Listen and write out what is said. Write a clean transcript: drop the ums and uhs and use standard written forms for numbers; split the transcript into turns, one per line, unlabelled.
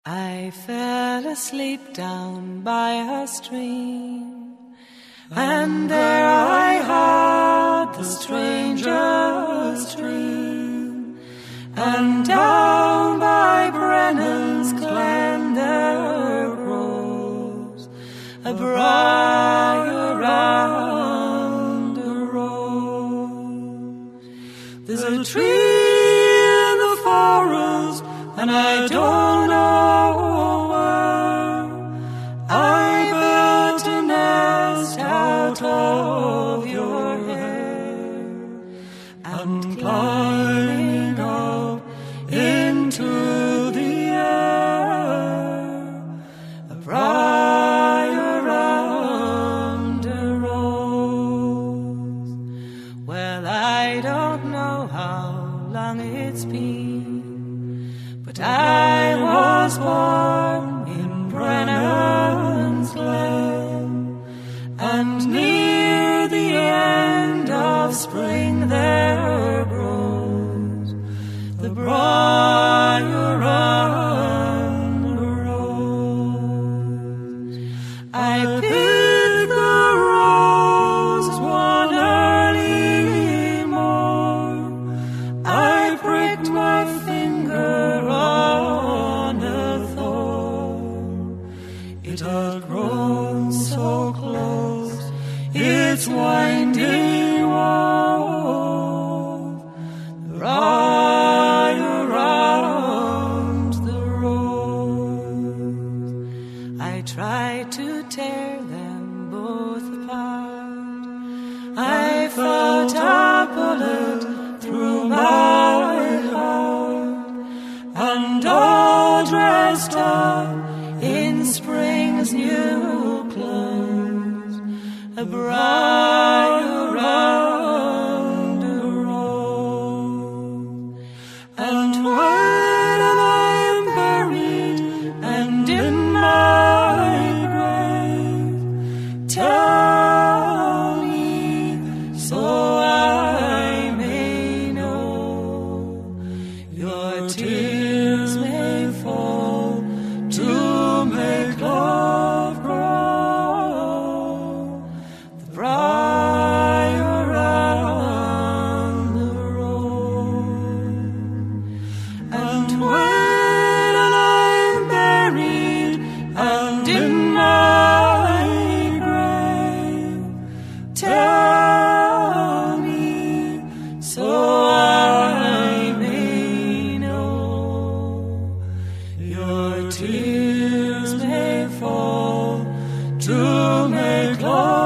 I fell asleep down by a stream, and there I had the strangest dream. And down by Brennan's glen there grows a briar and a rose. There's a tree in the forest, and I don't know where. I built a nest out of your hair, and climbing up into the air, a briar and a rose. Well, I don't know how long it's been, but I was born in Brennan's glen, and near the end of spring there grows the briar and the rose. I picked the rose one early morn. I pricked my finger on a thorn. It had grown so close, its winding wove the briar and the rose. I tried to tear them both apart. I felt a bullet through my heart, and all dressed up in spring's new clothes, a briar and a rose. And when I'm buried and in my grave, tell me so I may know. Your tears may fall to make love grow, the briar and the rose. And when I'm buried and in my grave, tell me so I may know. Your tears may fall to make love